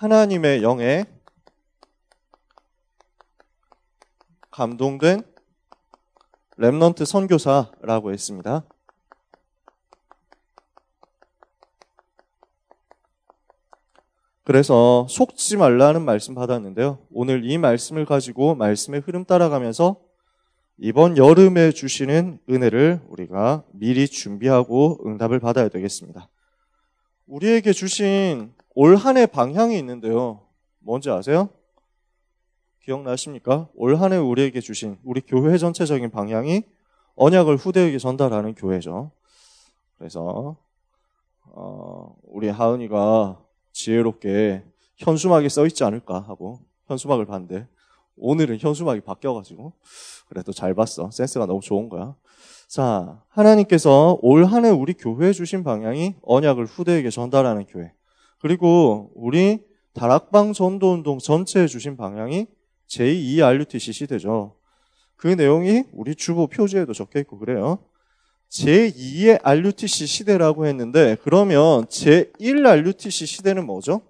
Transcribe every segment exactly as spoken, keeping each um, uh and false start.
하나님의 영에 감동된 렘넌트 선교사라고 했습니다. 그래서 속지 말라는 말씀 받았는데요. 오늘 이 말씀을 가지고 말씀의 흐름 따라가면서 이번 여름에 주시는 은혜를 우리가 미리 준비하고 응답을 받아야 되겠습니다. 우리에게 주신 올 한 해 방향이 있는데요. 뭔지 아세요? 기억나십니까? 올 한 해 우리에게 주신 우리 교회 전체적인 방향이 언약을 후대에게 전달하는 교회죠. 그래서 어, 우리 하은이가 지혜롭게 현수막에 써있지 않을까 하고 현수막을 봤는데 오늘은 현수막이 바뀌어가지고 그래도 잘 봤어. 센스가 너무 좋은 거야. 자, 하나님께서 올 한 해 우리 교회에 주신 방향이 언약을 후대에게 전달하는 교회, 그리고 우리 다락방 전도운동 전체에 주신 방향이 제이 알유티씨 시대죠. 그 내용이 우리 주보 표지에도 적혀있고 그래요. 제이의 알유티씨 시대라고 했는데 그러면 제일 알유티씨 시대는 뭐죠?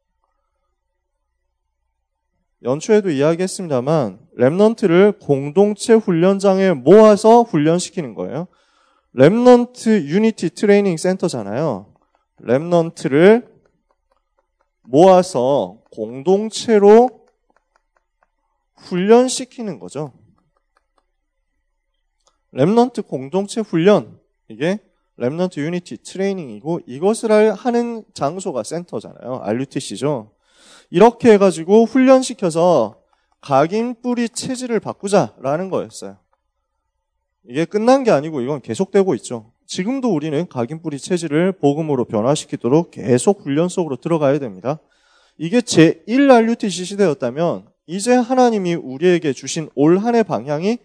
연초에도 이야기했습니다만 렘넌트를 공동체 훈련장에 모아서 훈련시키는 거예요. 렘넌트 유니티 트레이닝 센터잖아요. 렘넌트를 모아서 공동체로 훈련시키는 거죠. 렘넌트 공동체 훈련, 이게 렘넌트 유니티 트레이닝이고 이것을 하는 장소가 센터잖아요. 알유티씨죠. 이렇게 해가지고 훈련시켜서 각인 뿌리 체질을 바꾸자라는 거였어요. 이게 끝난 게 아니고 이건 계속되고 있죠. 지금도 우리는 각인 뿌리 체질을 복음으로 변화시키도록 계속 훈련 속으로 들어가야 됩니다. 이게 제일 알유티씨 시대였다면 이제 하나님이 우리에게 주신 올 한 해 방향이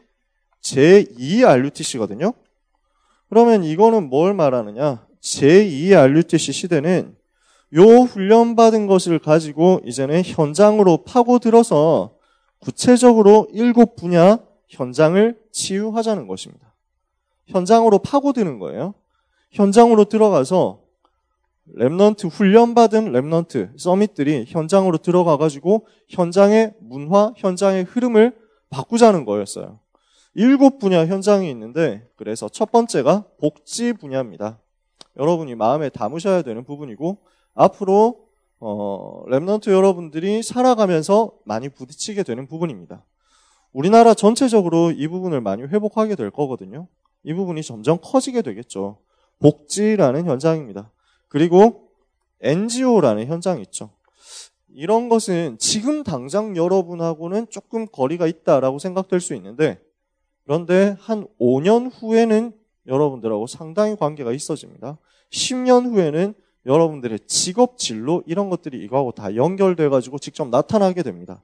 제이 알유티씨거든요. 그러면 이거는 뭘 말하느냐? 제이 알유티씨 시대는 요 훈련받은 것을 가지고 이제는 현장으로 파고들어서 구체적으로 일곱 분야 현장을 치유하자는 것입니다. 현장으로 파고드는 거예요. 현장으로 들어가서 렘넌트 훈련받은 렘넌트 서밋들이 현장으로 들어가가지고 현장의 문화, 현장의 흐름을 바꾸자는 거였어요. 일곱 분야 현장이 있는데 그래서 첫 번째가 복지 분야입니다. 여러분이 마음에 담으셔야 되는 부분이고 앞으로 어, 렘넌트 여러분들이 살아가면서 많이 부딪히게 되는 부분입니다. 우리나라 전체적으로 이 부분을 많이 회복하게 될 거거든요. 이 부분이 점점 커지게 되겠죠. 복지라는 현장입니다. 그리고 엔지오라는 현장이 있죠. 이런 것은 지금 당장 여러분하고는 조금 거리가 있다라고 생각될 수 있는데 그런데 한 오 년 후에는 여러분들하고 상당히 관계가 있어집니다. 십 년 후에는 여러분들의 직업 진로 이런 것들이 이거하고 다 연결돼가지고 직접 나타나게 됩니다.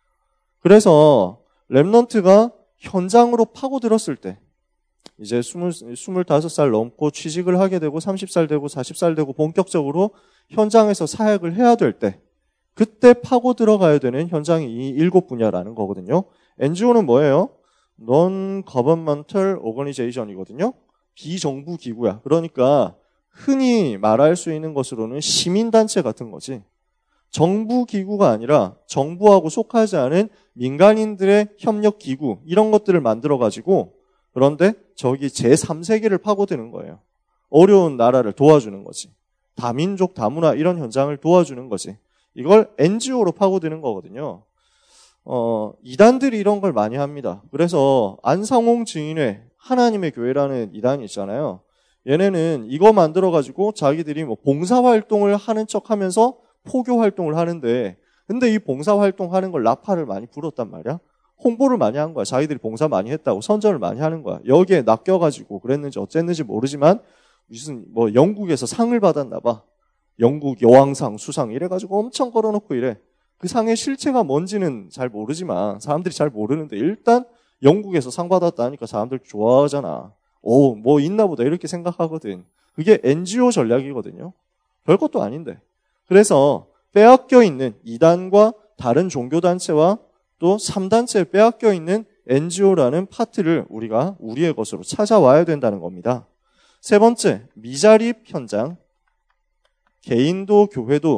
그래서 렘넌트가 현장으로 파고들었을 때 이제 스물다섯 살 넘고 취직을 하게 되고 서른 살 되고 사십 살 되고 본격적으로 현장에서 사역을 해야 될 때 그때 파고 들어가야 되는 현장이 이 일곱 분야라는 거거든요. 엔지오는 뭐예요? Non-Governmental Organization이거든요. 비정부 기구야. 그러니까 흔히 말할 수 있는 것으로는 시민단체 같은 거지. 정부 기구가 아니라 정부하고 속하지 않은 민간인들의 협력 기구 이런 것들을 만들어가지고 그런데 저기 제삼 세계를 파고드는 거예요. 어려운 나라를 도와주는 거지. 다민족, 다문화 이런 현장을 도와주는 거지. 이걸 엔지오로 파고드는 거거든요. 어, 이단들이 이런 걸 많이 합니다. 그래서 안상홍 증인회 하나님의 교회라는 이단이 있잖아요. 얘네는 이거 만들어가지고 자기들이 뭐 봉사활동을 하는 척 하면서 포교활동을 하는데 근데 이 봉사활동 하는 걸 나팔을 많이 불었단 말이야. 홍보를 많이 한 거야. 자기들이 봉사 많이 했다고 선전을 많이 하는 거야. 여기에 낚여가지고 그랬는지 어쨌는지 모르지만 무슨 뭐 영국에서 상을 받았나 봐. 영국 여왕상 수상 이래가지고 엄청 걸어놓고 이래. 그 상의 실체가 뭔지는 잘 모르지만 사람들이 잘 모르는데 일단 영국에서 상 받았다니까 사람들 좋아하잖아. 오, 뭐 있나 보다 이렇게 생각하거든. 그게 엔지오 전략이거든요. 별것도 아닌데. 그래서 빼앗겨 있는 이단과 다른 종교단체와 또 삼 단체에 빼앗겨 있는 엔지오라는 파트를 우리가 우리의 것으로 찾아와야 된다는 겁니다. 세 번째, 미자립 현장. 개인도 교회도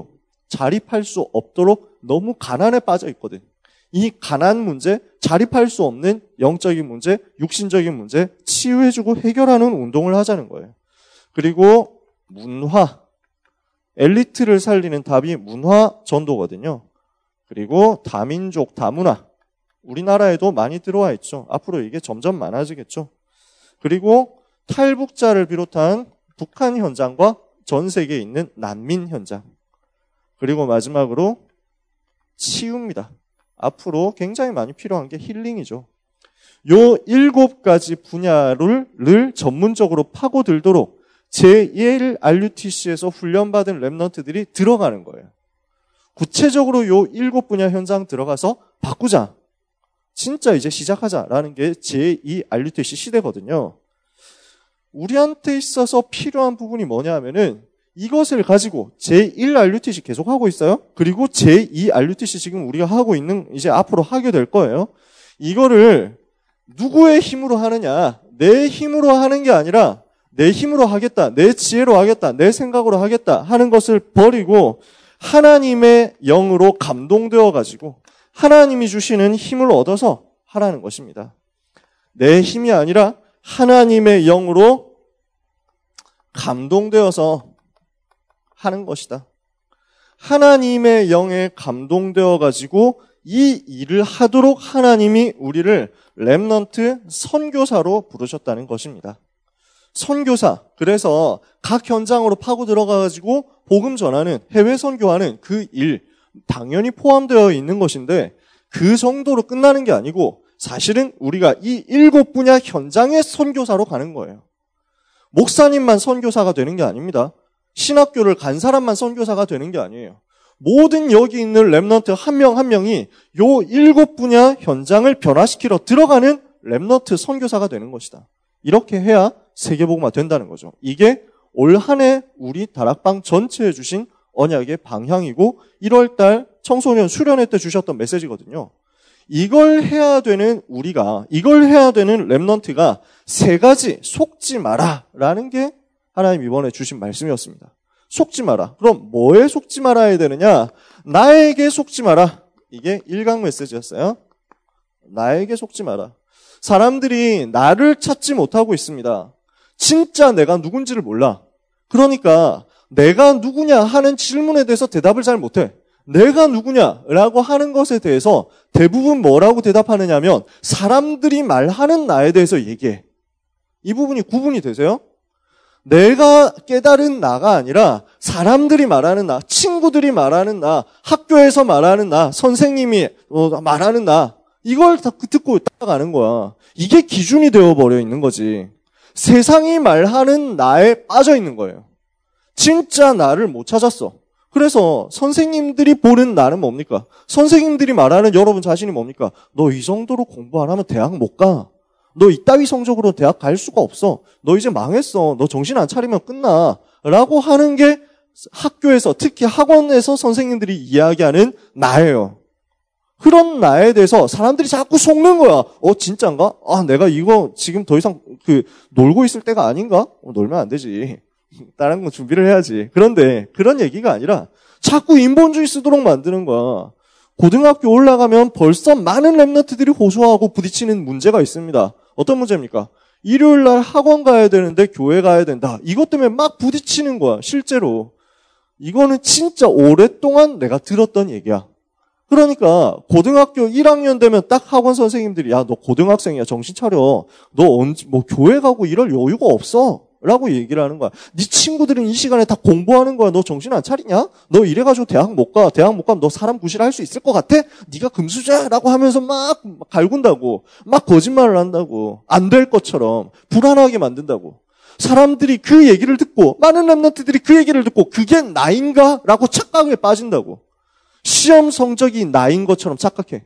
자립할 수 없도록 너무 가난에 빠져 있거든. 이 가난 문제, 자립할 수 없는 영적인 문제, 육신적인 문제 치유해주고 해결하는 운동을 하자는 거예요. 그리고 문화, 엘리트를 살리는 답이 문화 전도거든요. 그리고 다민족, 다문화, 우리나라에도 많이 들어와 있죠. 앞으로 이게 점점 많아지겠죠. 그리고 탈북자를 비롯한 북한 현장과 전 세계에 있는 난민 현장. 그리고 마지막으로 치유입니다. 앞으로 굉장히 많이 필요한 게 힐링이죠. 요 일곱 가지 분야를 늘 전문적으로 파고들도록 제일 알유티씨에서 훈련받은 랩넌트들이 들어가는 거예요. 구체적으로 요 일곱 분야 현장 들어가서 바꾸자. 진짜 이제 시작하자라는 게 제이 알유티씨 시대거든요. 우리한테 있어서 필요한 부분이 뭐냐 하면은 이것을 가지고 제일 알유티씨 계속 하고 있어요. 그리고 제이 알유티씨 지금 우리가 하고 있는 이제 앞으로 하게 될 거예요. 이거를 누구의 힘으로 하느냐? 내 힘으로 하는 게 아니라 내 힘으로 하겠다, 내 지혜로 하겠다, 내 생각으로 하겠다 하는 것을 버리고 하나님의 영으로 감동되어 가지고 하나님이 주시는 힘을 얻어서 하라는 것입니다. 내 힘이 아니라 하나님의 영으로 감동되어서 하는 것이다. 하나님의 영에 감동되어 가지고 이 일을 하도록 하나님이 우리를 렘넌트 선교사로 부르셨다는 것입니다. 선교사, 그래서 각 현장으로 파고 들어가 가지고 복음 전하는, 해외 선교하는 그 일 당연히 포함되어 있는 것인데 그 정도로 끝나는 게 아니고 사실은 우리가 이 일곱 분야 현장의 선교사로 가는 거예요. 목사님만 선교사가 되는 게 아닙니다. 신학교를 간 사람만 선교사가 되는 게 아니에요. 모든 여기 있는 렘넌트 한 명 한 명이 요 일곱 분야 현장을 변화시키러 들어가는 렘넌트 선교사가 되는 것이다. 이렇게 해야 세계복음화 된다는 거죠. 이게 올 한 해 우리 다락방 전체에 주신 언약의 방향이고 일월 달 청소년 수련회 때 주셨던 메시지거든요. 이걸 해야 되는 우리가, 이걸 해야 되는 렘넌트가 세 가지 속지 마라라는 게 하나님 이번에 주신 말씀이었습니다. 속지 마라. 그럼 뭐에 속지 말아야 되느냐? 나에게 속지 마라. 이게 일 강 메시지였어요. 나에게 속지 마라. 사람들이 나를 찾지 못하고 있습니다. 진짜 내가 누군지를 몰라. 그러니까 내가 누구냐 하는 질문에 대해서 대답을 잘 못해. 내가 누구냐라고 하는 것에 대해서 대부분 뭐라고 대답하느냐면 사람들이 말하는 나에 대해서 얘기해. 이 부분이 구분이 되세요? 내가 깨달은 나가 아니라 사람들이 말하는 나, 친구들이 말하는 나, 학교에서 말하는 나, 선생님이 말하는 나, 이걸 다 듣고 따라가는 거야. 이게 기준이 되어버려 있는 거지. 세상이 말하는 나에 빠져 있는 거예요. 진짜 나를 못 찾았어. 그래서 선생님들이 보는 나는 뭡니까? 선생님들이 말하는 여러분 자신이 뭡니까? 너 이 정도로 공부 안 하면 대학 못 가. 너 이따위 성적으로 대학 갈 수가 없어. 너 이제 망했어. 너 정신 안 차리면 끝나. 라고 하는 게 학교에서, 특히 학원에서 선생님들이 이야기하는 나예요. 그런 나에 대해서 사람들이 자꾸 속는 거야. 어, 진짠가? 아, 내가 이거 지금 더 이상 그 놀고 있을 때가 아닌가? 어, 놀면 안 되지. 다른 거 준비를 해야지. 그런데 그런 얘기가 아니라 자꾸 인본주의 쓰도록 만드는 거야. 고등학교 올라가면 벌써 많은 랩런트들이 호소하고 부딪히는 문제가 있습니다. 어떤 문제입니까? 일요일 날 학원 가야 되는데 교회 가야 된다. 이것 때문에 막 부딪히는 거야. 실제로. 이거는 진짜 오랫동안 내가 들었던 얘기야. 그러니까 고등학교 일 학년 되면 딱 학원 선생님들이 야, 너 고등학생이야. 정신 차려. 너 언제 뭐 교회 가고 이럴 여유가 없어. 라고 얘기를 하는 거야. 네 친구들은 이 시간에 다 공부하는 거야. 너 정신 안 차리냐? 너 이래가지고 대학 못 가. 대학 못 가면 너 사람 구실할 수 있을 것 같아? 네가 금수저라고 하면서 막 갈군다고. 막 거짓말을 한다고. 안 될 것처럼 불안하게 만든다고. 사람들이 그 얘기를 듣고 많은 랩런트들이 그 얘기를 듣고 그게 나인가? 라고 착각에 빠진다고. 시험 성적이 나인 것처럼 착각해.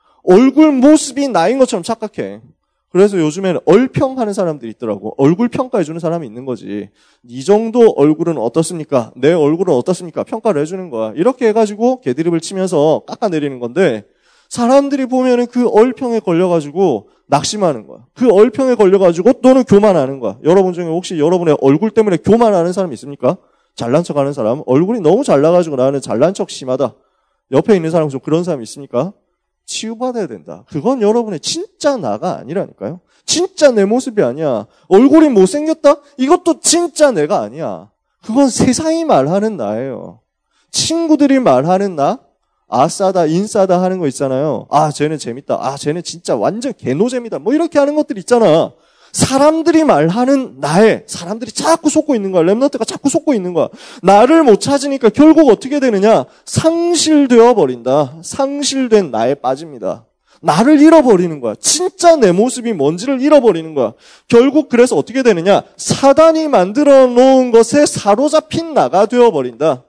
얼굴 모습이 나인 것처럼 착각해. 그래서 요즘에는 얼평하는 사람들이 있더라고. 얼굴 평가해주는 사람이 있는 거지. 이 정도 얼굴은 어떻습니까? 내 얼굴은 어떻습니까? 평가를 해주는 거야. 이렇게 해가지고 개드립을 치면서 깎아내리는 건데 사람들이 보면은 그 얼평에 걸려가지고 낙심하는 거야. 그 얼평에 걸려가지고 또는 교만하는 거야. 여러분 중에 혹시 여러분의 얼굴 때문에 교만하는 사람 있습니까? 잘난 척하는 사람, 얼굴이 너무 잘나가지고 나는 잘난 척 심하다. 옆에 있는 사람 좀 그런 사람 있습니까? 치유받아야 된다. 그건 여러분의 진짜 나가 아니라니까요. 진짜 내 모습이 아니야. 얼굴이 못생겼다? 이것도 진짜 내가 아니야. 그건 세상이 말하는 나예요. 친구들이 말하는 나? 아싸다, 인싸다 하는 거 있잖아요. 아, 쟤는 재밌다. 아, 쟤는 진짜 완전 개노잼이다. 뭐 이렇게 하는 것들 있잖아. 사람들이 말하는 나에 사람들이 자꾸 속고 있는 거야. 렘넌트가 자꾸 속고 있는 거야. 나를 못 찾으니까 결국 어떻게 되느냐? 상실되어 버린다. 상실된 나에 빠집니다. 나를 잃어버리는 거야. 진짜 내 모습이 뭔지를 잃어버리는 거야. 결국 그래서 어떻게 되느냐? 사단이 만들어 놓은 것에 사로잡힌 나가 되어버린다.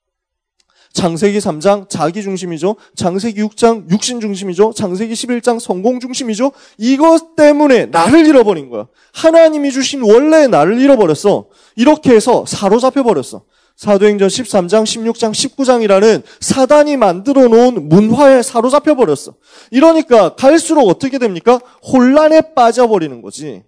창세기 삼 장 자기 중심이죠. 창세기 육 장 육신 중심이죠. 창세기 십일 장 성공 중심이죠. 이것 때문에 나를 잃어버린 거야. 하나님이 주신 원래의 나를 잃어버렸어. 이렇게 해서 사로잡혀 버렸어. 사도행전 십삼 장 십육 장 십구 장이라는 사단이 만들어 놓은 문화에 사로잡혀 버렸어. 이러니까 갈수록 어떻게 됩니까? 혼란에 빠져버리는 거지.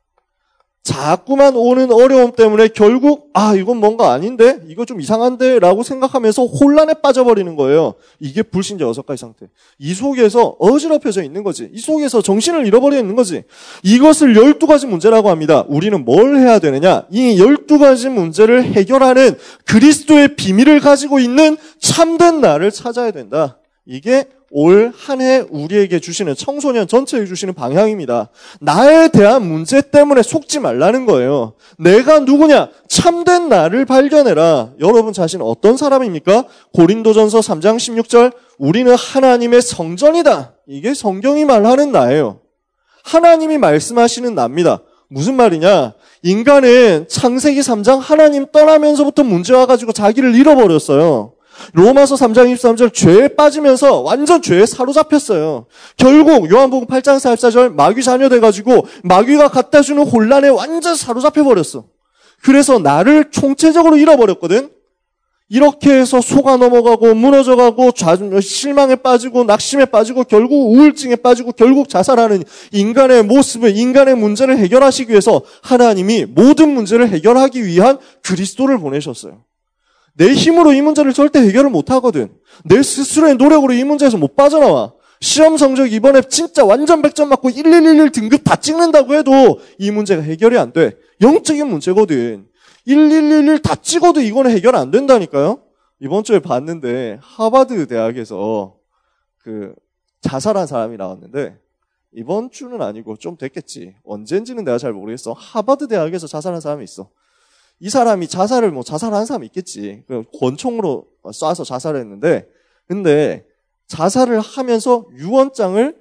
자꾸만 오는 어려움 때문에 결국 아 이건 뭔가 아닌데? 이거 좀 이상한데? 라고 생각하면서 혼란에 빠져버리는 거예요. 이게 불신자 여섯 가지 상태. 이 속에서 어지럽혀져 있는 거지. 이 속에서 정신을 잃어버려 있는 거지. 이것을 열두 가지 문제라고 합니다. 우리는 뭘 해야 되느냐? 이 열두 가지 문제를 해결하는 그리스도의 비밀을 가지고 있는 참된 나를 찾아야 된다. 이게 올 한 해 우리에게 주시는 청소년 전체에 주시는 방향입니다. 나에 대한 문제 때문에 속지 말라는 거예요. 내가 누구냐? 참된 나를 발견해라. 여러분 자신 어떤 사람입니까? 고린도전서 삼 장 십육 절 우리는 하나님의 성전이다. 이게 성경이 말하는 나예요. 하나님이 말씀하시는 나입니다. 무슨 말이냐? 인간은 창세기 삼 장 하나님 떠나면서부터 문제 와가지고 자기를 잃어버렸어요. 로마서 삼 장 이십삼 절 죄에 빠지면서 완전 죄에 사로잡혔어요. 결국 요한복음 팔 장 사십사 절 마귀 자녀 돼가지고 마귀가 갖다 주는 혼란에 완전 사로잡혀버렸어. 그래서 나를 총체적으로 잃어버렸거든. 이렇게 해서 속아 넘어가고 무너져가고 실망에 빠지고 낙심에 빠지고 결국 우울증에 빠지고 결국 자살하는 인간의 모습을 인간의 문제를 해결하시기 위해서 하나님이 모든 문제를 해결하기 위한 그리스도를 보내셨어요. 내 힘으로 이 문제를 절대 해결을 못하거든. 내 스스로의 노력으로 이 문제에서 못 빠져나와. 시험 성적 이번에 진짜 완전 백 점 맞고 일일일일 등급 다 찍는다고 해도 이 문제가 해결이 안 돼. 영적인 문제거든. 일일일일 다 찍어도 이거는 해결 안 된다니까요. 이번 주에 봤는데 하버드 대학에서 그 자살한 사람이 나왔는데 이번 주는 아니고 좀 됐겠지. 언젠지는 내가 잘 모르겠어. 하버드 대학에서 자살한 사람이 있어. 이 사람이 자살을 뭐 자살한 사람이 있겠지. 권총으로 쏴서 자살했는데 근데 자살을 하면서 유언장을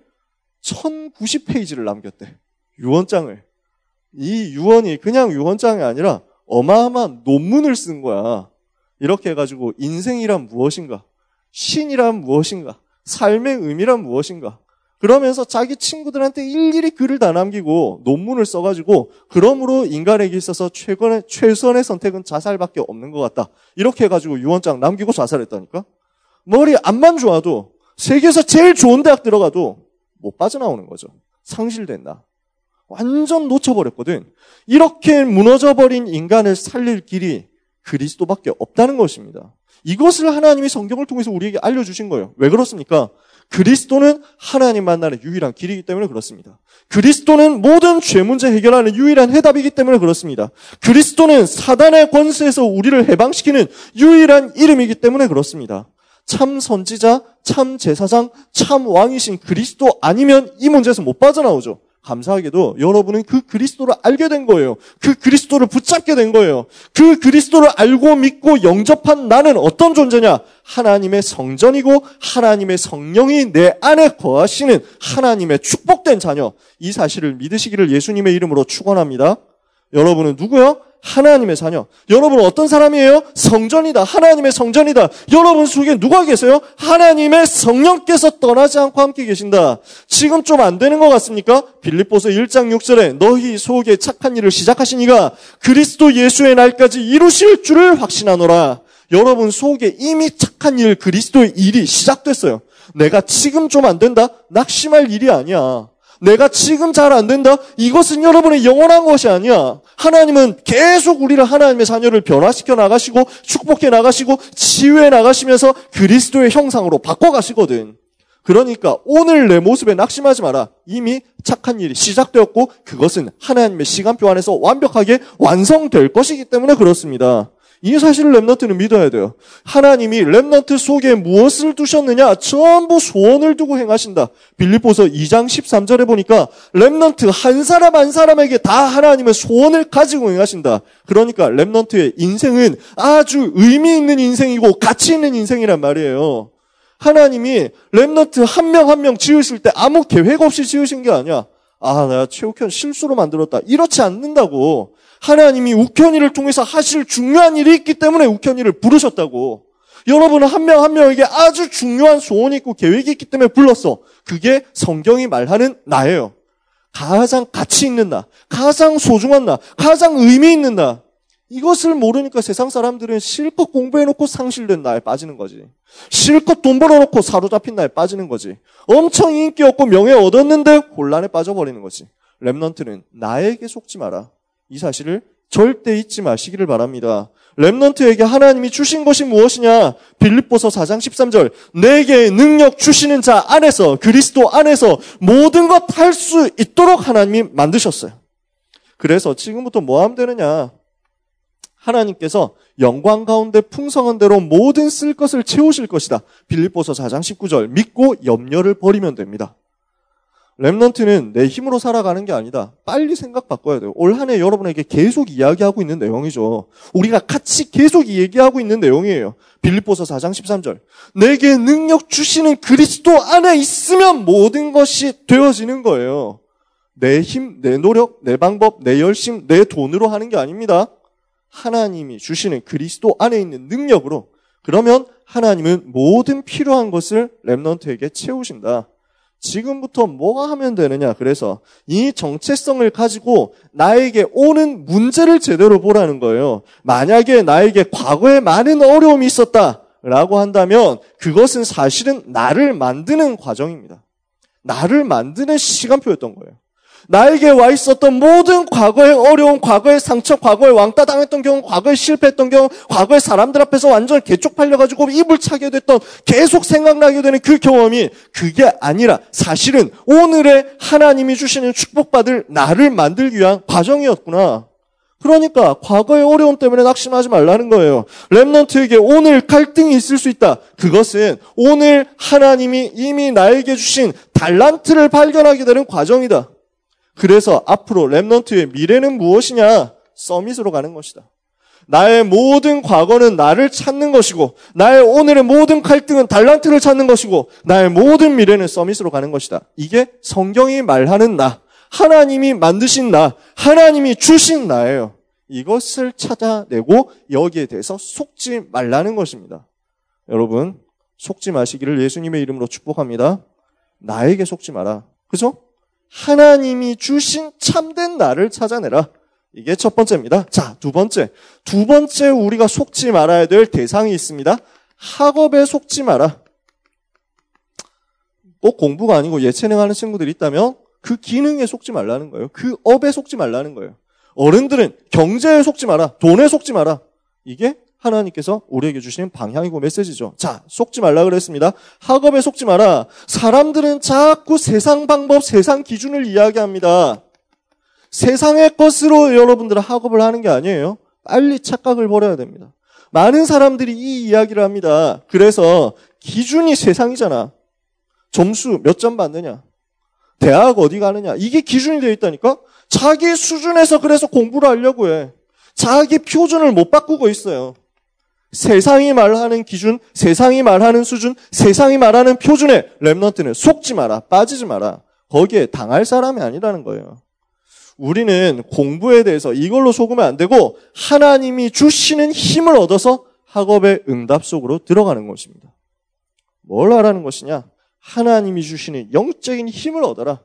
천구십 페이지를 남겼대. 유언장을. 이 유언이 그냥 유언장이 아니라 어마어마한 논문을 쓴 거야. 이렇게 해가지고 인생이란 무엇인가? 신이란 무엇인가? 삶의 의미란 무엇인가? 그러면서 자기 친구들한테 일일이 글을 다 남기고 논문을 써가지고 그러므로 인간에게 있어서 최근의, 최선의 선택은 자살밖에 없는 것 같다. 이렇게 해가지고 유언장 남기고 자살했다니까? 머리 앞만 좋아도 세계에서 제일 좋은 대학 들어가도 못 빠져나오는 거죠. 상실된다. 완전 놓쳐버렸거든. 이렇게 무너져버린 인간을 살릴 길이 그리스도밖에 없다는 것입니다. 이것을 하나님이 성경을 통해서 우리에게 알려주신 거예요. 왜 그렇습니까? 그리스도는 하나님 만나는 유일한 길이기 때문에 그렇습니다. 그리스도는 모든 죄 문제 해결하는 유일한 해답이기 때문에 그렇습니다. 그리스도는 사단의 권세에서 우리를 해방시키는 유일한 이름이기 때문에 그렇습니다. 참 선지자, 참 제사장, 참 왕이신 그리스도 아니면 이 문제에서 못 빠져나오죠. 감사하게도 여러분은 그 그리스도를 알게 된 거예요. 그 그리스도를 붙잡게 된 거예요. 그 그리스도를 알고 믿고 영접한 나는 어떤 존재냐? 하나님의 성전이고 하나님의 성령이 내 안에 거하시는 하나님의 축복된 자녀. 이 사실을 믿으시기를 예수님의 이름으로 축원합니다. 여러분은 누구요? 하나님의 자녀. 여러분은 어떤 사람이에요? 성전이다. 하나님의 성전이다. 여러분 속에 누가 계세요? 하나님의 성령께서 떠나지 않고 함께 계신다. 지금 좀 안 되는 것 같습니까? 빌립보서 일 장 육 절에 너희 속에 착한 일을 시작하신 이가 그리스도 예수의 날까지 이루실 줄을 확신하노라. 여러분 속에 이미 착한 일, 그리스도의 일이 시작됐어요. 내가 지금 좀 안 된다? 낙심할 일이 아니야. 내가 지금 잘 안 된다? 이것은 여러분의 영원한 것이 아니야. 하나님은 계속 우리를 하나님의 자녀를 변화시켜 나가시고 축복해 나가시고 치유해 나가시면서 그리스도의 형상으로 바꿔가시거든. 그러니까 오늘 내 모습에 낙심하지 마라. 이미 착한 일이 시작되었고 그것은 하나님의 시간표 안에서 완벽하게 완성될 것이기 때문에 그렇습니다. 이 사실을 렘넌트는 믿어야 돼요. 하나님이 렘넌트 속에 무엇을 두셨느냐? 전부 소원을 두고 행하신다. 빌립보서 이 장 십삼 절에 보니까 렘넌트 한 사람 한 사람에게 다 하나님의 소원을 가지고 행하신다. 그러니까 렘넌트의 인생은 아주 의미 있는 인생이고 가치 있는 인생이란 말이에요. 하나님이 렘넌트 한 명 한 명 지으실 때 아무 계획 없이 지으신 게 아니야. 아, 내가 최욱현 실수로 만들었다. 이렇지 않는다고. 하나님이 욱현이를 통해서 하실 중요한 일이 있기 때문에 욱현이를 부르셨다고. 여러분은 한 명 한 명에게 아주 중요한 소원이 있고 계획이 있기 때문에 불렀어. 그게 성경이 말하는 나예요. 가장 가치 있는 나, 가장 소중한 나, 가장 의미 있는 나. 이것을 모르니까 세상 사람들은 실컷 공부해놓고 상실된 나에 빠지는 거지. 실컷 돈 벌어놓고 사로잡힌 나에 빠지는 거지. 엄청 인기 없고 명예 얻었는데 혼란에 빠져버리는 거지. 렘넌트는 나에게 속지 마라. 이 사실을 절대 잊지 마시기를 바랍니다. 렘넌트에게 하나님이 주신 것이 무엇이냐? 빌립보서 사 장 십삼 절. 내게 능력 주시는 자 안에서, 그리스도 안에서 모든 것 할 수 있도록 하나님이 만드셨어요. 그래서 지금부터 뭐 하면 되느냐? 하나님께서 영광 가운데 풍성한 대로 모든 쓸 것을 채우실 것이다. 빌립보서 사 장 십구 절. 믿고 염려를 버리면 됩니다. 렘넌트는 내 힘으로 살아가는 게 아니다. 빨리 생각 바꿔야 돼요. 올 한 해 여러분에게 계속 이야기하고 있는 내용이죠. 우리가 같이 계속 얘기하고 있는 내용이에요. 빌립보서 사 장 십삼 절. 내게 능력 주시는 그리스도 안에 있으면 모든 것이 되어지는 거예요. 내 힘, 내 노력, 내 방법, 내 열심, 내 돈으로 하는 게 아닙니다. 하나님이 주시는 그리스도 안에 있는 능력으로. 그러면 하나님은 모든 필요한 것을 렘넌트에게 채우신다. 지금부터 뭐가 하면 되느냐? 그래서 이 정체성을 가지고 나에게 오는 문제를 제대로 보라는 거예요. 만약에 나에게 과거에 많은 어려움이 있었다라고 한다면 그것은 사실은 나를 만드는 과정입니다. 나를 만드는 시간표였던 거예요. 나에게 와 있었던 모든 과거의 어려움, 과거의 상처, 과거의 왕따 당했던 경우, 과거에 실패했던 경우, 과거의 사람들 앞에서 완전 개쪽팔려가지고 입을 차게 됐던, 계속 생각나게 되는 그 경험이 그게 아니라 사실은 오늘의 하나님이 주시는 축복받을 나를 만들기 위한 과정이었구나. 그러니까 과거의 어려움 때문에 낙심하지 말라는 거예요. 렘넌트에게 오늘 갈등이 있을 수 있다. 그것은 오늘 하나님이 이미 나에게 주신 달란트를 발견하게 되는 과정이다. 그래서 앞으로 렘넌트의 미래는 무엇이냐? 서밋으로 가는 것이다. 나의 모든 과거는 나를 찾는 것이고 나의 오늘의 모든 갈등은 달란트를 찾는 것이고 나의 모든 미래는 서밋으로 가는 것이다. 이게 성경이 말하는 나, 하나님이 만드신 나, 하나님이 주신 나예요. 이것을 찾아내고 여기에 대해서 속지 말라는 것입니다. 여러분, 속지 마시기를 예수님의 이름으로 축복합니다. 나에게 속지 마라. 그죠? 하나님이 주신 참된 나를 찾아내라. 이게 첫 번째입니다. 자, 두 번째. 두 번째 우리가 속지 말아야 될 대상이 있습니다. 학업에 속지 마라. 꼭 공부가 아니고 예체능 하는 친구들이 있다면 그 기능에 속지 말라는 거예요. 그 업에 속지 말라는 거예요. 어른들은 경제에 속지 마라. 돈에 속지 마라. 이게 하나님께서 우리에게 주신 방향이고 메시지죠. 자, 속지 말라 그랬습니다. 학업에 속지 마라. 사람들은 자꾸 세상 방법, 세상 기준을 이야기합니다. 세상의 것으로 여러분들은 학업을 하는 게 아니에요. 빨리 착각을 버려야 됩니다. 많은 사람들이 이 이야기를 합니다. 그래서 기준이 세상이잖아. 점수 몇 점 받느냐, 대학 어디 가느냐, 이게 기준이 되어 있다니까. 자기 수준에서 그래서 공부를 하려고 해. 자기 표준을 못 바꾸고 있어요. 세상이 말하는 기준, 세상이 말하는 수준, 세상이 말하는 표준에 렘넌트는 속지 마라, 빠지지 마라. 거기에 당할 사람이 아니라는 거예요. 우리는 공부에 대해서 이걸로 속으면 안 되고 하나님이 주시는 힘을 얻어서 학업의 응답 속으로 들어가는 것입니다. 뭘 하라는 것이냐? 하나님이 주시는 영적인 힘을 얻어라.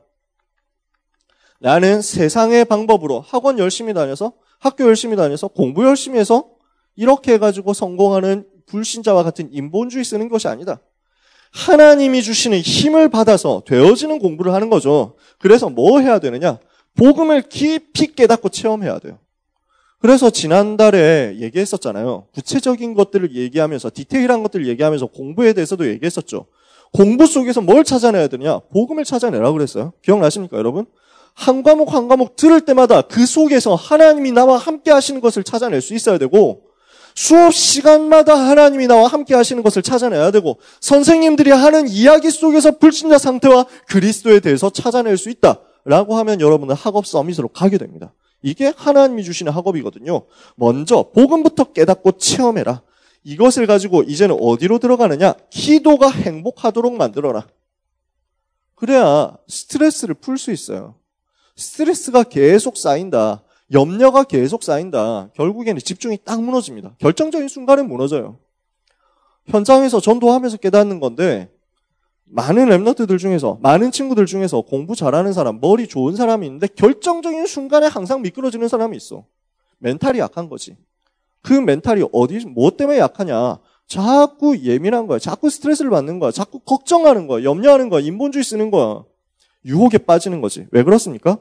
나는 세상의 방법으로 학원 열심히 다녀서, 학교 열심히 다녀서, 공부 열심히 해서 이렇게 해가지고 성공하는 불신자와 같은 인본주의 쓰는 것이 아니다. 하나님이 주시는 힘을 받아서 되어지는 공부를 하는 거죠. 그래서 뭐 해야 되느냐? 복음을 깊이 깨닫고 체험해야 돼요. 그래서 지난달에 얘기했었잖아요. 구체적인 것들을 얘기하면서 디테일한 것들을 얘기하면서 공부에 대해서도 얘기했었죠. 공부 속에서 뭘 찾아내야 되느냐? 복음을 찾아내라고 그랬어요. 기억나십니까, 여러분? 한 과목 한 과목 들을 때마다 그 속에서 하나님이 나와 함께 하시는 것을 찾아낼 수 있어야 되고, 수업 시간마다 하나님이 나와 함께 하시는 것을 찾아내야 되고, 선생님들이 하는 이야기 속에서 불신자 상태와 그리스도에 대해서 찾아낼 수 있다라고 하면 여러분은 학업 서밋으로 가게 됩니다. 이게 하나님이 주시는 학업이거든요. 먼저 복음부터 깨닫고 체험해라. 이것을 가지고 이제는 어디로 들어가느냐? 기도가 행복하도록 만들어라. 그래야 스트레스를 풀 수 있어요. 스트레스가 계속 쌓인다. 염려가 계속 쌓인다. 결국에는 집중이 딱 무너집니다. 결정적인 순간에 무너져요. 현장에서 전도하면서 깨닫는 건데, 많은 랩런트들 중에서, 많은 친구들 중에서 공부 잘하는 사람, 머리 좋은 사람이 있는데 결정적인 순간에 항상 미끄러지는 사람이 있어. 멘탈이 약한 거지. 그 멘탈이 어디, 뭐 때문에 약하냐? 자꾸 예민한 거야. 자꾸 스트레스를 받는 거야. 자꾸 걱정하는 거야. 염려하는 거야. 인본주의 쓰는 거야. 유혹에 빠지는 거지. 왜 그렇습니까?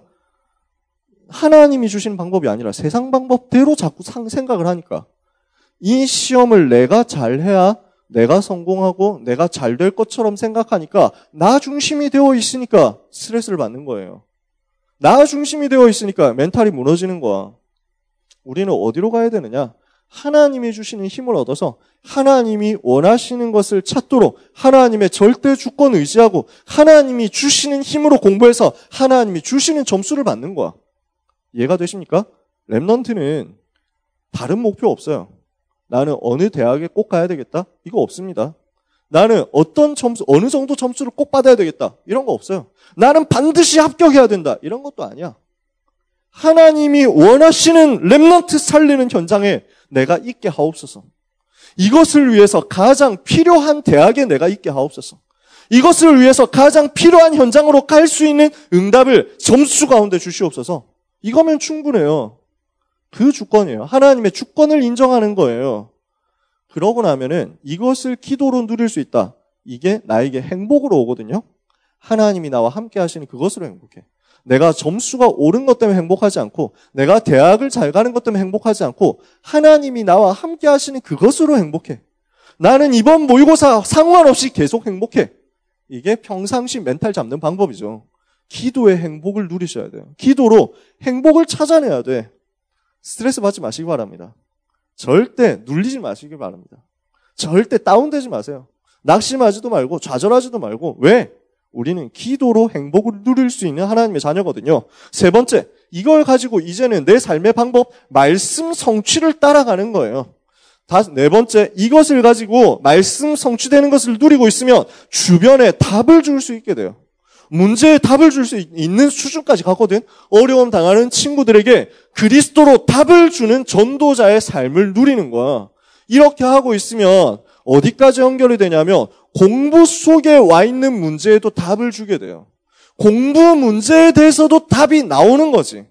하나님이 주신 방법이 아니라 세상 방법대로 자꾸 생각을 하니까. 이 시험을 내가 잘해야 내가 성공하고 내가 잘 될 것처럼 생각하니까 나 중심이 되어 있으니까 스트레스를 받는 거예요. 나 중심이 되어 있으니까 멘탈이 무너지는 거야. 우리는 어디로 가야 되느냐? 하나님이 주시는 힘을 얻어서 하나님이 원하시는 것을 찾도록 하나님의 절대 주권 의지하고 하나님이 주시는 힘으로 공부해서 하나님이 주시는 점수를 받는 거야. 이해가 되십니까? 랩넌트는 다른 목표 없어요. 나는 어느 대학에 꼭 가야 되겠다? 이거 없습니다. 나는 어떤 점수, 어느 정도 점수를 꼭 받아야 되겠다? 이런 거 없어요. 나는 반드시 합격해야 된다. 이런 것도 아니야. 하나님이 원하시는 랩넌트 살리는 현장에 내가 있게 하옵소서. 이것을 위해서 가장 필요한 대학에 내가 있게 하옵소서. 이것을 위해서 가장 필요한 현장으로 갈 수 있는 응답을 점수 가운데 주시옵소서. 이거면 충분해요. 그 주권이에요. 하나님의 주권을 인정하는 거예요. 그러고 나면은 이것을 기도로 누릴 수 있다. 이게 나에게 행복으로 오거든요. 하나님이 나와 함께 하시는 그것으로 행복해. 내가 점수가 오른 것 때문에 행복하지 않고 내가 대학을 잘 가는 것 때문에 행복하지 않고 하나님이 나와 함께 하시는 그것으로 행복해. 나는 이번 모의고사 상관없이 계속 행복해. 이게 평상시 멘탈 잡는 방법이죠. 기도의 행복을 누리셔야 돼요. 기도로 행복을 찾아내야 돼. 스트레스 받지 마시기 바랍니다. 절대 눌리지 마시기 바랍니다. 절대 다운되지 마세요. 낙심하지도 말고 좌절하지도 말고. 왜? 우리는 기도로 행복을 누릴 수 있는 하나님의 자녀거든요. 세 번째, 이걸 가지고 이제는 내 삶의 방법, 말씀 성취를 따라가는 거예요. 다섯, 네 번째, 이것을 가지고 말씀 성취되는 것을 누리고 있으면 주변에 답을 줄 수 있게 돼요. 문제에 답을 줄 수 있는 수준까지 갔거든. 어려움 당하는 친구들에게 그리스도로 답을 주는 전도자의 삶을 누리는 거야. 이렇게 하고 있으면 어디까지 연결이 되냐면 공부 속에 와 있는 문제에도 답을 주게 돼요. 공부 문제에 대해서도 답이 나오는 거지.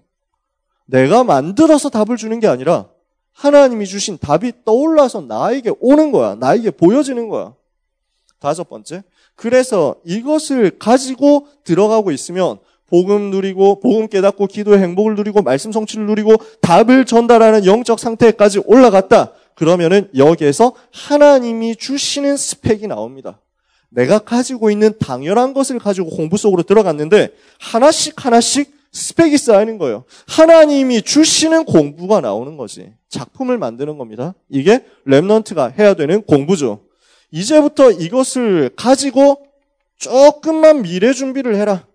내가 만들어서 답을 주는 게 아니라 하나님이 주신 답이 떠올라서 나에게 오는 거야. 나에게 보여지는 거야. 다섯 번째, 그래서 이것을 가지고 들어가고 있으면 복음 누리고 복음 깨닫고 기도의 행복을 누리고 말씀 성취를 누리고 답을 전달하는 영적 상태까지 올라갔다. 그러면은 여기에서 하나님이 주시는 스펙이 나옵니다. 내가 가지고 있는 당연한 것을 가지고 공부 속으로 들어갔는데 하나씩 하나씩 스펙이 쌓이는 거예요. 하나님이 주시는 공부가 나오는 거지. 작품을 만드는 겁니다. 이게 랩넌트가 해야 되는 공부죠. 이제부터 이것을 가지고 조금만 미래 준비를 해라.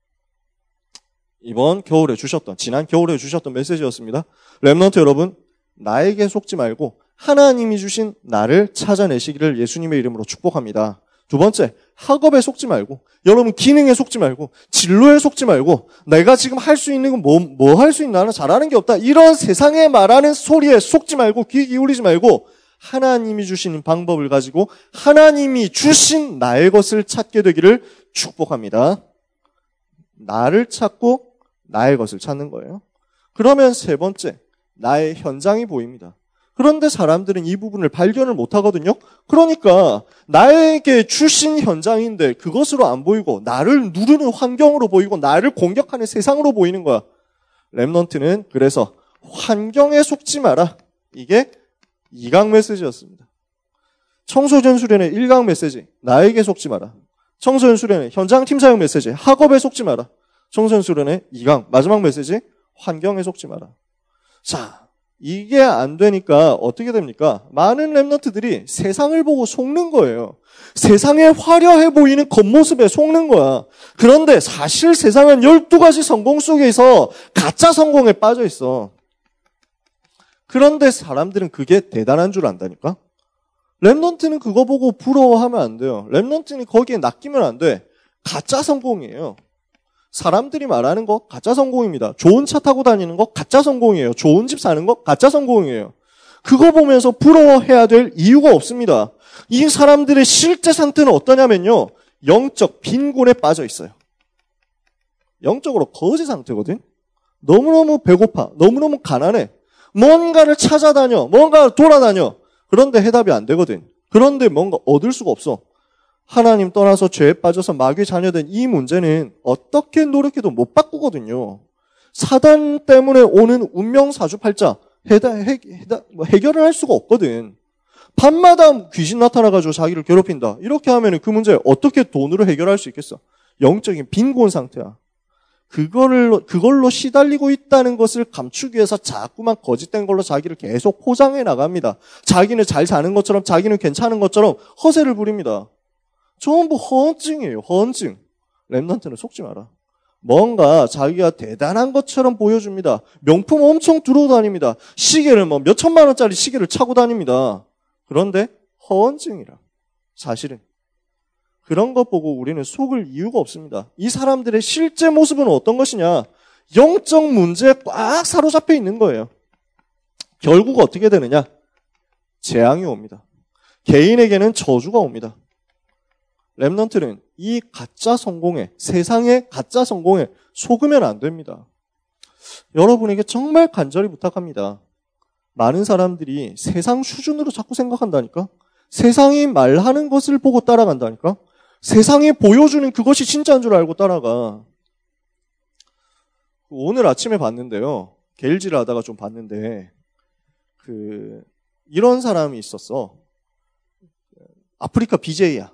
이번 겨울에 주셨던, 지난 겨울에 주셨던 메시지였습니다. 랩넌트 여러분, 나에게 속지 말고 하나님이 주신 나를 찾아내시기를 예수님의 이름으로 축복합니다. 두 번째, 학업에 속지 말고, 여러분 기능에 속지 말고, 진로에 속지 말고, 내가 지금 할 수 있는 건 뭐, 뭐 할 수 있나? 나는 잘하는 게 없다. 이런 세상에 말하는 소리에 속지 말고, 귀 기울이지 말고, 하나님이 주시는 방법을 가지고 하나님이 주신 나의 것을 찾게 되기를 축복합니다. 나를 찾고 나의 것을 찾는 거예요. 그러면 세 번째, 나의 현장이 보입니다. 그런데 사람들은 이 부분을 발견을 못하거든요. 그러니까 나에게 주신 현장인데 그것으로 안 보이고 나를 누르는 환경으로 보이고 나를 공격하는 세상으로 보이는 거야. 렘넌트는 그래서 환경에 속지 마라. 이게 이 강 메시지였습니다. 청소년 수련의 일 강 메시지, 나에게 속지 마라. 청소년 수련의 현장 팀 사용 메시지, 학업에 속지 마라. 청소년 수련의 이 강 마지막 메시지, 환경에 속지 마라. 자, 이게 안 되니까 어떻게 됩니까? 많은 렘넌트들이 세상을 보고 속는 거예요. 세상에 화려해 보이는 겉모습에 속는 거야. 그런데 사실 세상은 열두 가지 성공 속에서 가짜 성공에 빠져 있어. 그런데 사람들은 그게 대단한 줄 안다니까? 렘넌트는 그거 보고 부러워하면 안 돼요. 렘넌트는 거기에 낚이면 안 돼. 가짜 성공이에요. 사람들이 말하는 거 가짜 성공입니다. 좋은 차 타고 다니는 거 가짜 성공이에요. 좋은 집 사는 거 가짜 성공이에요. 그거 보면서 부러워해야 될 이유가 없습니다. 이 사람들의 실제 상태는 어떠냐면요. 영적 빈곤에 빠져 있어요. 영적으로 거지 상태거든. 너무너무 배고파. 너무너무 가난해. 뭔가를 찾아다녀. 뭔가를 돌아다녀. 그런데 해답이 안 되거든. 그런데 뭔가 얻을 수가 없어. 하나님 떠나서 죄에 빠져서 마귀의 자녀된 이 문제는 어떻게 노력해도 못 바꾸거든요. 사단 때문에 오는 운명 사주팔자 해다, 해, 해다, 뭐 해결을 할 수가 없거든. 밤마다 귀신 나타나가지고 자기를 괴롭힌다. 이렇게 하면 그 문제 어떻게 돈으로 해결할 수 있겠어? 영적인 빈곤 상태야. 그걸로, 그걸로 시달리고 있다는 것을 감추기 위해서 자꾸만 거짓된 걸로 자기를 계속 포장해 나갑니다. 자기는 잘 사는 것처럼, 자기는 괜찮은 것처럼 허세를 부립니다. 전부 허언증이에요. 허언증. 렘넌트는 속지 마라. 뭔가 자기가 대단한 것처럼 보여줍니다. 명품 엄청 들어오 다닙니다. 시계를 뭐 몇 천만 원짜리 시계를 차고 다닙니다. 그런데 허언증이라. 사실은. 그런 것 보고 우리는 속을 이유가 없습니다. 이 사람들의 실제 모습은 어떤 것이냐? 영적 문제에 꽉 사로잡혀 있는 거예요. 결국 어떻게 되느냐? 재앙이 옵니다. 개인에게는 저주가 옵니다. 렘넌트는 이 가짜 성공에, 세상의 가짜 성공에 속으면 안 됩니다. 여러분에게 정말 간절히 부탁합니다. 많은 사람들이 세상 수준으로 자꾸 생각한다니까? 세상이 말하는 것을 보고 따라간다니까? 세상이 보여주는 그것이 진짜인 줄 알고 따라가. 오늘 아침에 봤는데요. 겔지를 하다가 좀 봤는데, 그, 이런 사람이 있었어. 아프리카 비제이야.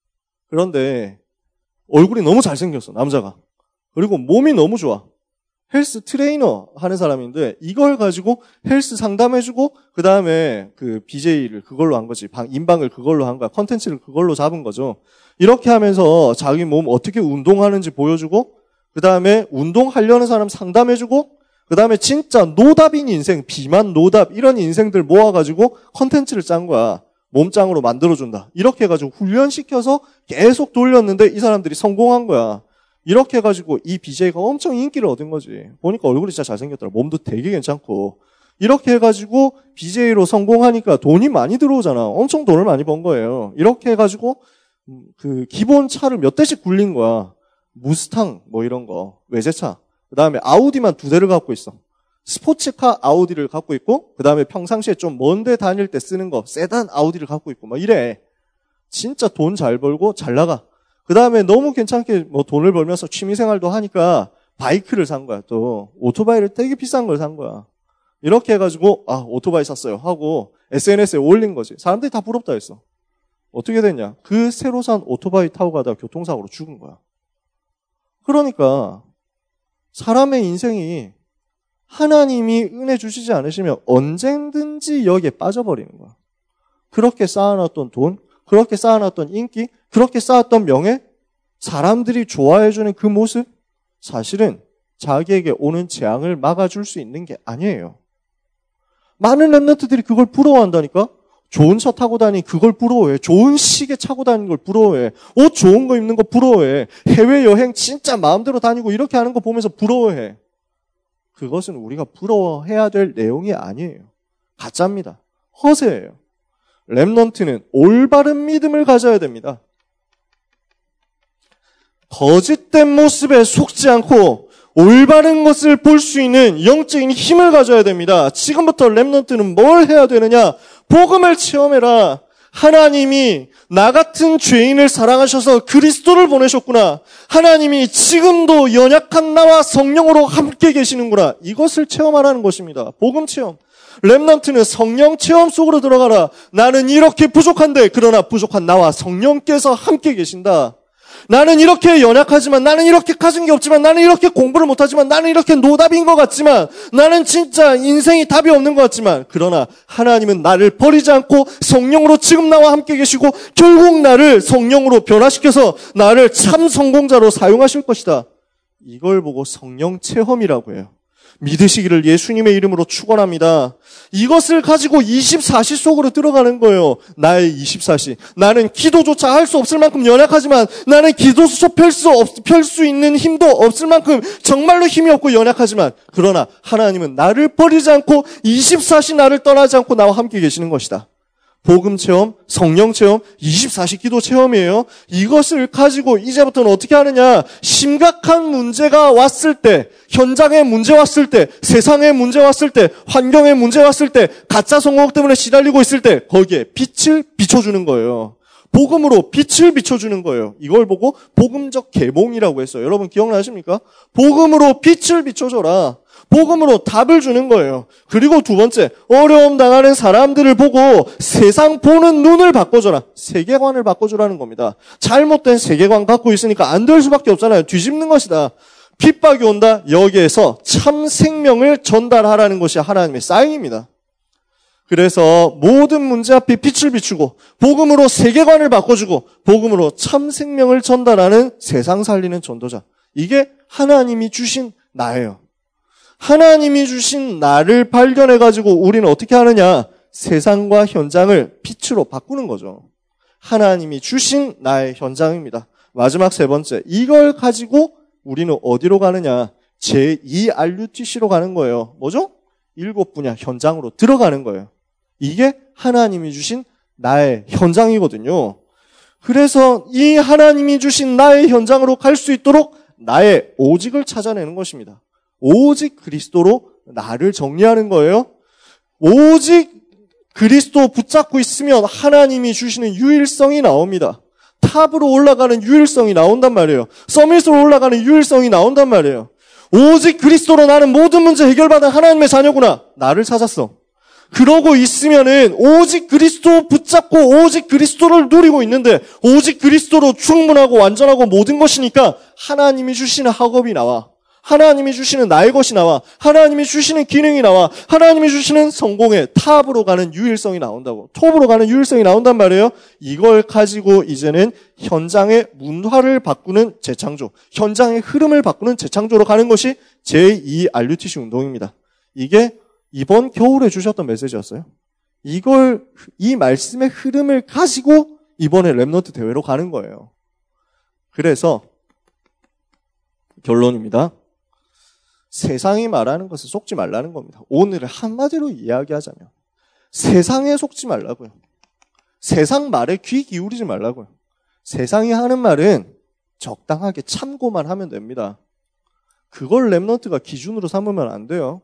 그런데 얼굴이 너무 잘생겼어, 남자가. 그리고 몸이 너무 좋아. 헬스 트레이너 하는 사람인데 이걸 가지고 헬스 상담해주고 그 다음에 그 비제이를 그걸로 한 거지. 인방을 그걸로 한 거야. 컨텐츠를 그걸로 잡은 거죠. 이렇게 하면서 자기 몸 어떻게 운동하는지 보여주고 그 다음에 운동하려는 사람 상담해주고 그 다음에 진짜 노답인 인생, 비만 노답 이런 인생들 모아가지고 컨텐츠를 짠 거야. 몸짱으로 만들어준다. 이렇게 해가지고 훈련시켜서 계속 돌렸는데 이 사람들이 성공한 거야. 이렇게 해가지고 이 비제이가 엄청 인기를 얻은 거지. 보니까 얼굴이 진짜 잘생겼더라. 몸도 되게 괜찮고. 이렇게 해가지고 비제이로 성공하니까 돈이 많이 들어오잖아. 엄청 돈을 많이 번 거예요. 이렇게 해가지고 그 기본 차를 몇 대씩 굴린 거야. 무스탕 뭐 이런 거. 외제차. 그 다음에 아우디만 두 대를 갖고 있어. 스포츠카 아우디를 갖고 있고 그 다음에 평상시에 좀 먼데 다닐 때 쓰는 거 세단 아우디를 갖고 있고 막 이래. 진짜 돈 잘 벌고 잘 나가. 그 다음에 너무 괜찮게 뭐 돈을 벌면서 취미생활도 하니까 바이크를 산 거야. 또 오토바이를 되게 비싼 걸 산 거야. 이렇게 해가지고 아 오토바이 샀어요 하고 에스엔에스에 올린 거지. 사람들이 다 부럽다 했어. 어떻게 됐냐? 그 새로 산 오토바이 타고 가다가 교통사고로 죽은 거야. 그러니까 사람의 인생이 하나님이 은혜 주시지 않으시면 언제든지 여기에 빠져버리는 거야. 그렇게 쌓아놨던 돈, 그렇게 쌓아놨던 인기, 그렇게 쌓았던 명예, 사람들이 좋아해주는 그 모습, 사실은 자기에게 오는 재앙을 막아줄 수 있는 게 아니에요. 많은 렘넌트들이 그걸 부러워한다니까? 좋은 차 타고 다니 그걸 부러워해. 좋은 시계 차고 다니는 걸 부러워해. 옷 좋은 거 입는 거 부러워해. 해외여행 진짜 마음대로 다니고 이렇게 하는 거 보면서 부러워해. 그것은 우리가 부러워해야 될 내용이 아니에요. 가짜입니다. 허세예요. 렘넌트는 올바른 믿음을 가져야 됩니다. 거짓된 모습에 속지 않고 올바른 것을 볼 수 있는 영적인 힘을 가져야 됩니다. 지금부터 렘넌트는 뭘 해야 되느냐? 복음을 체험해라. 하나님이 나 같은 죄인을 사랑하셔서 그리스도를 보내셨구나. 하나님이 지금도 연약한 나와 성령으로 함께 계시는구나. 이것을 체험하라는 것입니다. 복음 체험. 렘넌트는 성령 체험 속으로 들어가라. 나는 이렇게 부족한데 그러나 부족한 나와 성령께서 함께 계신다. 나는 이렇게 연약하지만, 나는 이렇게 가진 게 없지만, 나는 이렇게 공부를 못하지만, 나는 이렇게 노답인 것 같지만, 나는 진짜 인생이 답이 없는 것 같지만, 그러나 하나님은 나를 버리지 않고 성령으로 지금 나와 함께 계시고 결국 나를 성령으로 변화시켜서 나를 참 성공자로 사용하실 것이다. 이걸 보고 성령 체험이라고 해요. 믿으시기를 예수님의 이름으로 축원합니다. 이것을 가지고 이십사 시 속으로 들어가는 거예요. 나의 이십사 시. 나는 기도조차 할 수 없을 만큼 연약하지만, 나는 기도조차 펼 수 없, 펼 수 있는 힘도 없을 만큼 정말로 힘이 없고 연약하지만, 그러나 하나님은 나를 버리지 않고 이십사 시 나를 떠나지 않고 나와 함께 계시는 것이다. 복음 체험, 성령 체험, 이십사 시 기도 체험이에요. 이것을 가지고 이제부터는 어떻게 하느냐? 심각한 문제가 왔을 때, 현장에 문제 왔을 때, 세상에 문제 왔을 때, 환경에 문제 왔을 때, 가짜 성공 때문에 시달리고 있을 때 거기에 빛을 비춰주는 거예요. 복음으로 빛을 비춰주는 거예요. 이걸 보고 복음적 계몽이라고 했어요. 여러분 기억나십니까? 복음으로 빛을 비춰줘라. 복음으로 답을 주는 거예요. 그리고 두 번째, 어려움 당하는 사람들을 보고 세상 보는 눈을 바꿔줘라. 세계관을 바꿔주라는 겁니다. 잘못된 세계관 갖고 있으니까 안 될 수밖에 없잖아요. 뒤집는 것이다. 핍박이 온다. 여기에서 참 생명을 전달하라는 것이 하나님의 사인입니다. 그래서 모든 문제 앞에 빛을 비추고 복음으로 세계관을 바꿔주고 복음으로 참 생명을 전달하는 세상 살리는 전도자. 이게 하나님이 주신 나예요. 하나님이 주신 나를 발견해가지고 우리는 어떻게 하느냐? 세상과 현장을 빛으로 바꾸는 거죠. 하나님이 주신 나의 현장입니다. 마지막 세 번째, 이걸 가지고 우리는 어디로 가느냐? 제이 알유티씨로 가는 거예요. 뭐죠? 일곱 분야 현장으로 들어가는 거예요. 이게 하나님이 주신 나의 현장이거든요. 그래서 이 하나님이 주신 나의 현장으로 갈 수 있도록 나의 오직을 찾아내는 것입니다. 오직 그리스도로 나를 정리하는 거예요. 오직 그리스도 붙잡고 있으면 하나님이 주시는 유일성이 나옵니다. 탑으로 올라가는 유일성이 나온단 말이에요. 서밋으로 올라가는 유일성이 나온단 말이에요. 오직 그리스도로 나는 모든 문제 해결받은 하나님의 자녀구나. 나를 찾았어. 그러고 있으면은 오직 그리스도 붙잡고 오직 그리스도를 누리고 있는데 오직 그리스도로 충분하고 완전하고 모든 것이니까 하나님이 주시는 학업이 나와. 하나님이 주시는 나의 것이 나와. 하나님이 주시는 기능이 나와. 하나님이 주시는 성공의 탑으로 가는 유일성이 나온다고. 톱으로 가는 유일성이 나온단 말이에요. 이걸 가지고 이제는 현장의 문화를 바꾸는 재창조, 현장의 흐름을 바꾸는 재창조로 가는 것이 제이 알유티씨 운동입니다. 이게 이번 겨울에 주셨던 메시지였어요. 이걸, 이 말씀의 흐름을 가지고 이번에 렘넌트 대회로 가는 거예요. 그래서 결론입니다. 세상이 말하는 것을 속지 말라는 겁니다. 오늘을 한마디로 이야기하자면 세상에 속지 말라고요. 세상 말에 귀 기울이지 말라고요. 세상이 하는 말은 적당하게 참고만 하면 됩니다. 그걸 렘넌트가 기준으로 삼으면 안 돼요.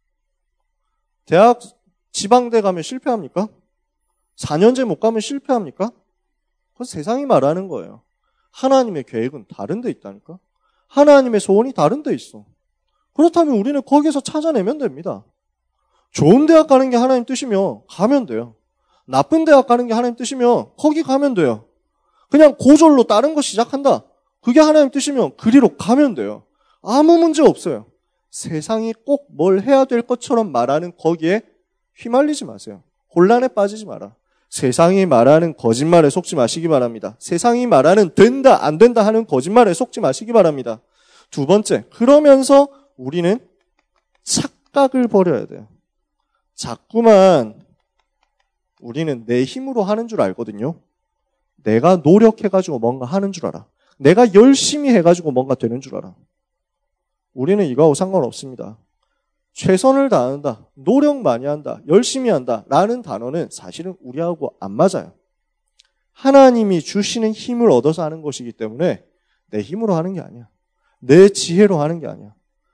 대학 지방대 가면 실패합니까? 사 년제 못 가면 실패합니까? 그건 세상이 말하는 거예요. 하나님의 계획은 다른 데 있다니까? 하나님의 소원이 다른 데 있어. 그렇다면 우리는 거기서 찾아내면 됩니다. 좋은 대학 가는 게 하나님 뜻이면 가면 돼요. 나쁜 대학 가는 게 하나님 뜻이면 거기 가면 돼요. 그냥 고졸로 다른 거 시작한다. 그게 하나님 뜻이면 그리로 가면 돼요. 아무 문제 없어요. 세상이 꼭 뭘 해야 될 것처럼 말하는 거기에 휘말리지 마세요. 혼란에 빠지지 마라. 세상이 말하는 거짓말에 속지 마시기 바랍니다. 세상이 말하는 된다 안 된다 하는 거짓말에 속지 마시기 바랍니다. 두 번째, 그러면서 우리는 착각을 버려야 돼요. 자꾸만 우리는 내 힘으로 하는 줄 알거든요. 내가 노력해가지고 뭔가 하는 줄 알아. 내가 열심히 해가지고 뭔가 되는 줄 알아. 우리는 이거하고 상관없습니다. 최선을 다한다, 노력 많이 한다, 열심히 한다 라는 단어는 사실은 우리하고 안 맞아요. 하나님이 주시는 힘을 얻어서 하는 것이기 때문에 내 힘으로 하는 게 아니야. 내 지혜로 하는 게 아니야.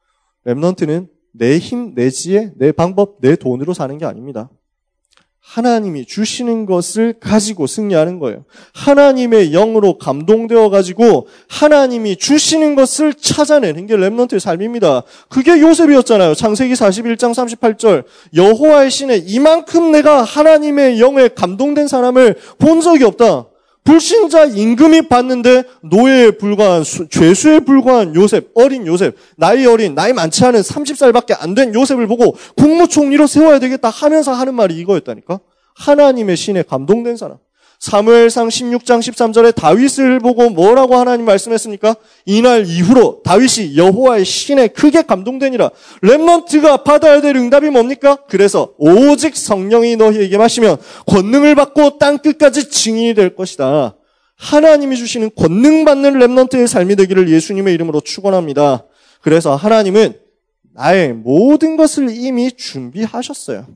렘넌트는 내 힘, 내 지혜, 내 방법, 내 돈으로 사는 게 아닙니다. 하나님이 주시는 것을 가지고 승리하는 거예요. 하나님의 영으로 감동되어 가지고 하나님이 주시는 것을 찾아내는 게 렘넌트의 삶입니다. 그게 요셉이었잖아요. 창세기 사십일 장 삼십팔 절. 여호와의 신에 이만큼 내가 하나님의 영에 감동된 사람을 본 적이 없다. 불신자 임금이 봤는데 노예에 불과한, 죄수에 불과한 요셉, 어린 요셉, 나이 어린, 나이 많지 않은 서른 살밖에 안 된 요셉을 보고 국무총리로 세워야 되겠다 하면서 하는 말이 이거였다니까. 하나님의 신에 감동된 사람. 사무엘상 십육 장 십삼 절에 다윗을 보고 뭐라고 하나님 말씀했습니까? 이날 이후로 다윗이 여호와의 신에 크게 감동되니라. 렘넌트가 받아야 될 응답이 뭡니까? 그래서 오직 성령이 너희에게 마시면 권능을 받고 땅 끝까지 증인이 될 것이다. 하나님이 주시는 권능 받는 렘넌트의 삶이 되기를 예수님의 이름으로 축원합니다. 그래서 하나님은 나의 모든 것을 이미 준비하셨어요.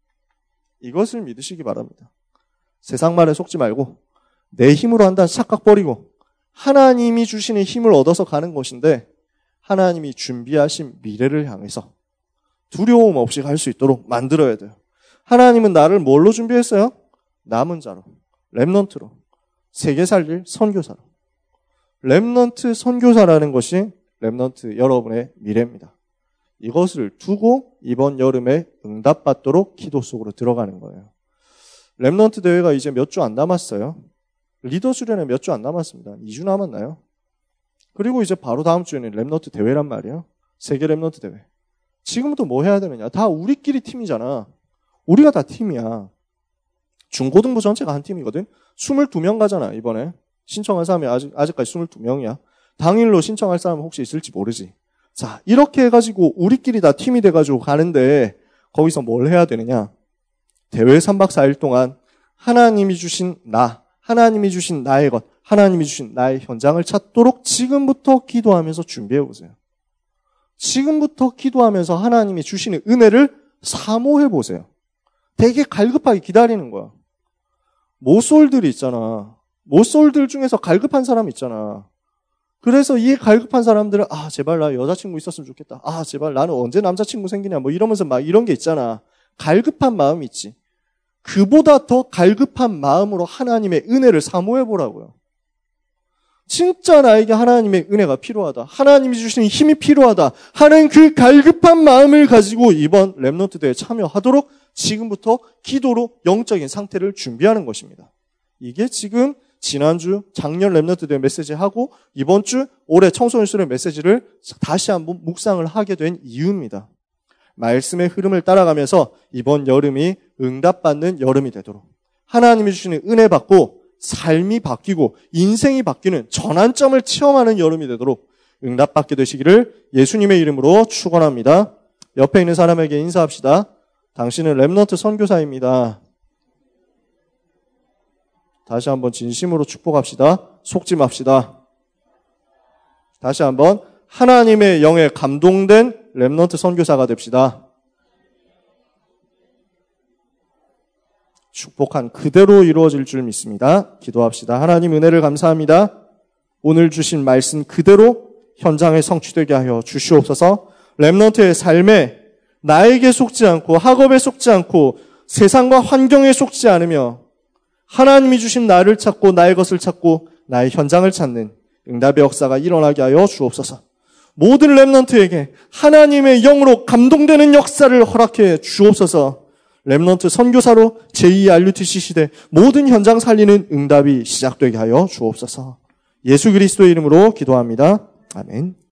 이것을 믿으시기 바랍니다. 세상 말에 속지 말고 내 힘으로 한다는 착각 버리고 하나님이 주시는 힘을 얻어서 가는 것인데 하나님이 준비하신 미래를 향해서 두려움 없이 갈 수 있도록 만들어야 돼요. 하나님은 나를 뭘로 준비했어요? 남은 자로, 렘넌트로, 세계 살릴 선교사로. 렘넌트 선교사라는 것이 렘넌트 여러분의 미래입니다. 이것을 두고 이번 여름에 응답받도록 기도 속으로 들어가는 거예요. 렘넌트 대회가 이제 몇 주 안 남았어요. 리더 수련회 몇 주 안 남았습니다. 이 주 남았나요? 그리고 이제 바로 다음 주에는 렘넌트 대회란 말이에요. 세계 렘넌트 대회. 지금부터 뭐 해야 되느냐? 다 우리끼리 팀이잖아. 우리가 다 팀이야. 중고등부 전체가 한 팀이거든. 이십이 명 가잖아, 이번에. 신청한 사람이 아직, 아직까지 이십이 명이야. 당일로 신청할 사람은 혹시 있을지 모르지. 자, 이렇게 해가지고 우리끼리 다 팀이 돼가지고 가는데 거기서 뭘 해야 되느냐? 대회 삼 박 사 일 동안 하나님이 주신 나, 하나님이 주신 나의 것, 하나님이 주신 나의 현장을 찾도록 지금부터 기도하면서 준비해 보세요. 지금부터 기도하면서 하나님이 주시는 은혜를 사모해 보세요. 되게 갈급하게 기다리는 거야. 모쏠들이 있잖아. 모쏠들 중에서 갈급한 사람 있잖아. 그래서 이 갈급한 사람들은 아 제발 나 여자친구 있었으면 좋겠다. 아 제발 나는 언제 남자친구 생기냐 뭐 이러면서 막 이런 게 있잖아. 갈급한 마음이 있지. 그보다 더 갈급한 마음으로 하나님의 은혜를 사모해 보라고요. 진짜 나에게 하나님의 은혜가 필요하다. 하나님이 주시는 힘이 필요하다 하는 그 갈급한 마음을 가지고 이번 렘넌트 대회에 참여하도록 지금부터 기도로 영적인 상태를 준비하는 것입니다. 이게 지금 지난주 작년 렘넌트 대회 메시지하고 이번 주 올해 청소년 수련 메시지를 다시 한번 묵상을 하게 된 이유입니다. 말씀의 흐름을 따라가면서 이번 여름이 응답받는 여름이 되도록 하나님이 주시는 은혜 받고 삶이 바뀌고 인생이 바뀌는 전환점을 체험하는 여름이 되도록 응답받게 되시기를 예수님의 이름으로 축원합니다. 옆에 있는 사람에게 인사합시다. 당신은 렘넌트 선교사입니다. 다시 한번 진심으로 축복합시다. 속지 맙시다. 다시 한번 하나님의 영에 감동된 렘넌트 선교사가 됩시다. 축복한 그대로 이루어질 줄 믿습니다. 기도합시다. 하나님 은혜를 감사합니다. 오늘 주신 말씀 그대로 현장에 성취되게 하여 주시옵소서. 렘넌트의 삶에 나에게 속지 않고 학업에 속지 않고 세상과 환경에 속지 않으며 하나님이 주신 나를 찾고 나의 것을 찾고 나의 현장을 찾는 응답의 역사가 일어나게 하여 주옵소서. 모든 렘넌트에게 하나님의 영으로 감동되는 역사를 허락해 주옵소서. 렘넌트 선교사로 제이 알유티씨 시대 모든 현장 살리는 응답이 시작되게 하여 주옵소서. 예수 그리스도의 이름으로 기도합니다. 아멘.